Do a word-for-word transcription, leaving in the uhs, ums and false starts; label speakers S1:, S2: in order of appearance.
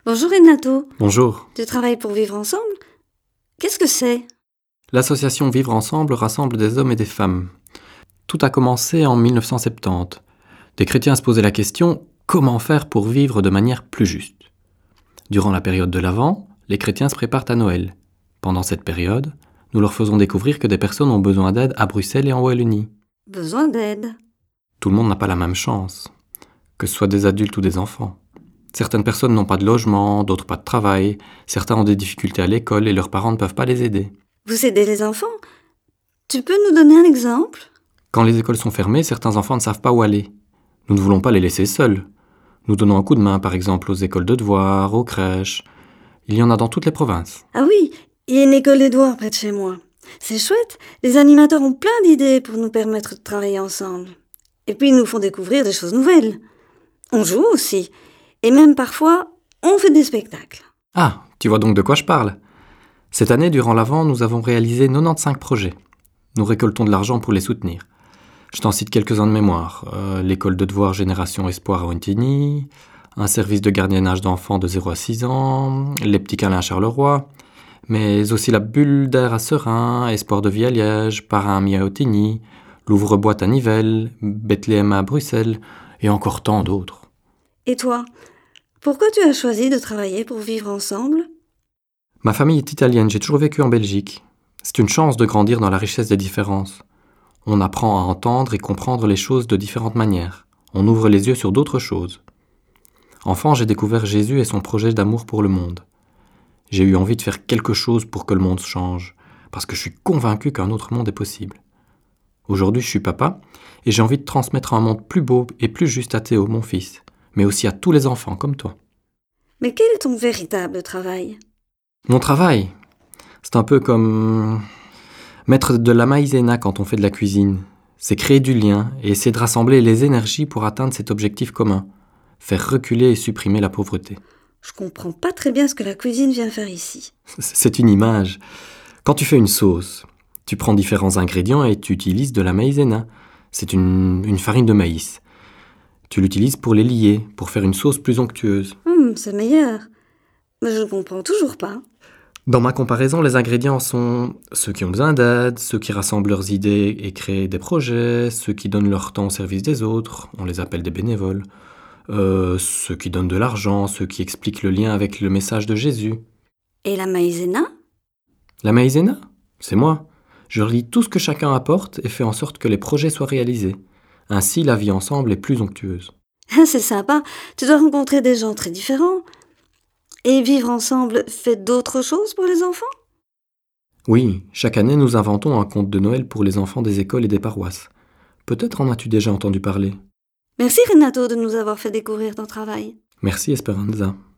S1: Bonjour Renato,
S2: Bonjour.
S1: tu travailles pour Vivre Ensemble? Qu'est-ce que c'est?
S2: L'association Vivre Ensemble rassemble des hommes et des femmes. Tout a commencé en mille neuf cent soixante-dix. Des chrétiens se posaient la question « Comment faire pour vivre de manière plus juste ?» Durant la période de l'Avent, les chrétiens se préparent à Noël. Pendant cette période, nous leur faisons découvrir que des personnes ont besoin d'aide à Bruxelles et en Wallonie.
S1: Besoin d'aide.
S2: Tout le monde n'a pas la même chance, que ce soit des adultes ou des enfants. Certaines personnes n'ont pas de logement, d'autres pas de travail, certains ont des difficultés à l'école et leurs parents ne peuvent pas les aider.
S1: Vous aidez les enfants? Tu peux nous donner un exemple?
S2: Quand les écoles sont fermées, certains enfants ne savent pas où aller. Nous ne voulons pas les laisser seuls. Nous donnons un coup de main, par exemple, aux écoles de devoirs, aux crèches. Il y en a dans toutes les provinces.
S1: Ah oui, il y a une école des devoirs près de chez moi. C'est chouette, les animateurs ont plein d'idées pour nous permettre de travailler ensemble. Et puis ils nous font découvrir des choses nouvelles. On joue aussi. Et même parfois, on fait des spectacles.
S2: Ah, tu vois donc de quoi je parle. Cette année, durant l'Avent, nous avons réalisé quatre-vingt-quinze projets. Nous récoltons de l'argent pour les soutenir. Je t'en cite quelques-uns de mémoire. Euh, l'école de devoirs Génération Espoir à Ontigny, un service de gardiennage d'enfants de zéro à six ans, les petits câlins à Charleroi, mais aussi la bulle d'air à Serein, Espoir de vie à Liège, Parrain-Ami à Ontigny, l'ouvre-boîte à Nivelles, Bethléem à Bruxelles, et encore tant d'autres.
S1: Et toi, pourquoi tu as choisi de travailler pour Vivre Ensemble?
S2: Ma famille est italienne, j'ai toujours vécu en Belgique. C'est une chance de grandir dans la richesse des différences. On apprend à entendre et comprendre les choses de différentes manières. On ouvre les yeux sur d'autres choses. Enfant, j'ai découvert Jésus et son projet d'amour pour le monde. J'ai eu envie de faire quelque chose pour que le monde change, parce que je suis convaincu qu'un autre monde est possible. Aujourd'hui, je suis papa, et j'ai envie de transmettre un monde plus beau et plus juste à Théo, mon fils, mais aussi à tous les enfants comme toi.
S1: Mais quel est ton véritable travail?
S2: Mon travail, c'est un peu comme mettre de la maïzena quand on fait de la cuisine. C'est créer du lien et essayer de rassembler les énergies pour atteindre cet objectif commun. Faire reculer et supprimer la pauvreté.
S1: Je comprends pas très bien ce que la cuisine vient faire ici.
S2: C'est une image. Quand tu fais une sauce, tu prends différents ingrédients et tu utilises de la maïzena. C'est une, une farine de maïs. Tu l'utilises pour les lier, pour faire une sauce plus onctueuse.
S1: Hum, c'est meilleur. Mais je ne comprends toujours pas.
S2: Dans ma comparaison, les ingrédients sont ceux qui ont besoin d'aide, ceux qui rassemblent leurs idées et créent des projets, ceux qui donnent leur temps au service des autres, on les appelle des bénévoles, euh, ceux qui donnent de l'argent, ceux qui expliquent le lien avec le message de Jésus.
S1: Et la maïzena?
S2: La maïzena, c'est moi. Je relie tout ce que chacun apporte et fais en sorte que les projets soient réalisés. Ainsi, la vie ensemble est plus onctueuse.
S1: C'est sympa, tu dois rencontrer des gens très différents. Et Vivre Ensemble fait d'autres choses pour les enfants?
S2: Oui, chaque année nous inventons un conte de Noël pour les enfants des écoles et des paroisses. Peut-être en as-tu déjà entendu parler.
S1: Merci Renato de nous avoir fait découvrir ton travail.
S2: Merci Esperanza.